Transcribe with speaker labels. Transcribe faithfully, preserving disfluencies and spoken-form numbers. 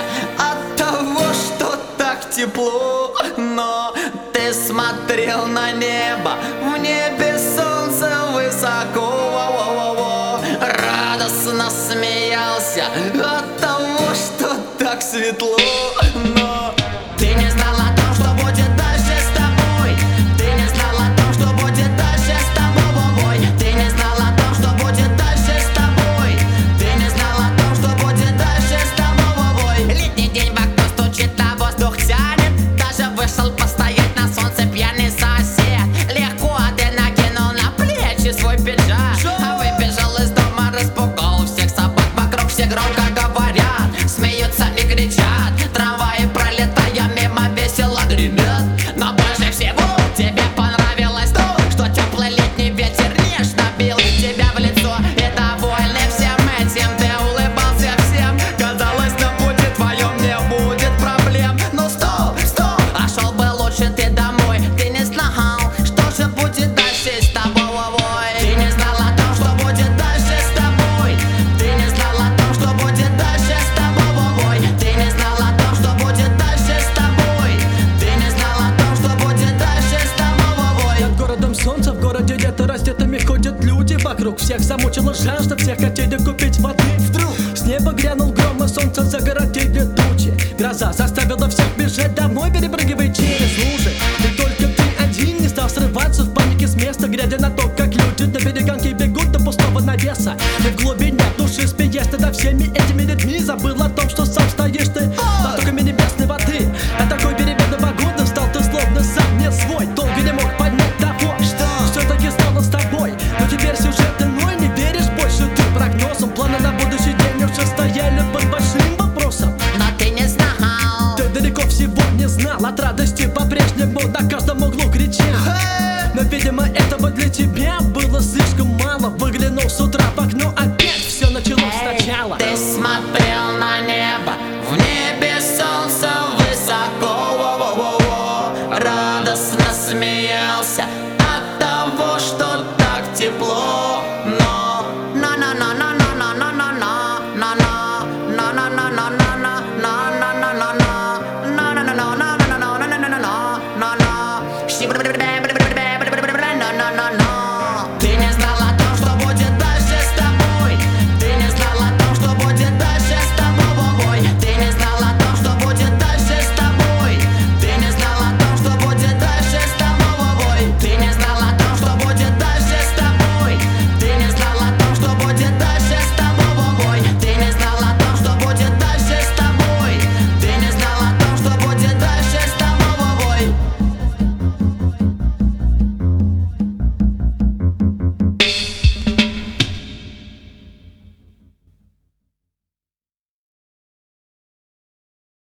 Speaker 1: от того, что так тепло. Но ты смотрел на небо, в небе солнце высоко. Во-во-во-во. Радостно смеялся от того, что так светло. Но ты не знал о том, что будет дальше с тобой. Ты не знал о том, что будет дальше с тобой, бой. Ты не знал о том, что будет дальше с тобой. Ты не знал о том, что будет дальше с тобой, бой. Летний день в окно стучит, а воздух тянет. Даже вышел постоять на солнце пьяный сосед. Легко ты накинул на плечи свой пиджак, а выбежал из дома, распугал всех собак. Вокруг все громко говорят, смеются и кричат. Трамваи, пролетая мимо, весело гремят. Но больше всего тебе понравилось то, что теплый летний ветер нежно бил тебя в лицо. И довольный всем этим ты улыбался всем. Казалось, на пути твоем не будет проблем. Ну стоп, стоп, а шел бы лучше ты домой. Ты не знал, что же будет дальше с тобой. Ты не знал о том, что будет дальше с тобой. Ты не знал о том, что будет дальше с тобой. Ты не знал о том, что будет дальше с тобой. Ты не знал о том, что будет дальше с тобой.
Speaker 2: Над городом солнце, в городе лето, раздетыми ходят люди. Вокруг всех замучила жажда, все хотели купить воды. Вдруг с неба грянул гром, и солнце загородили тучи. Гроза заставила всех бежать домой, перепрыгивая через лужи. И только ты один не стал срываться в панике с места, глядя на то, как люди на перегонке бегут до пустого навеса. И в глубине души смеясь над всеми этими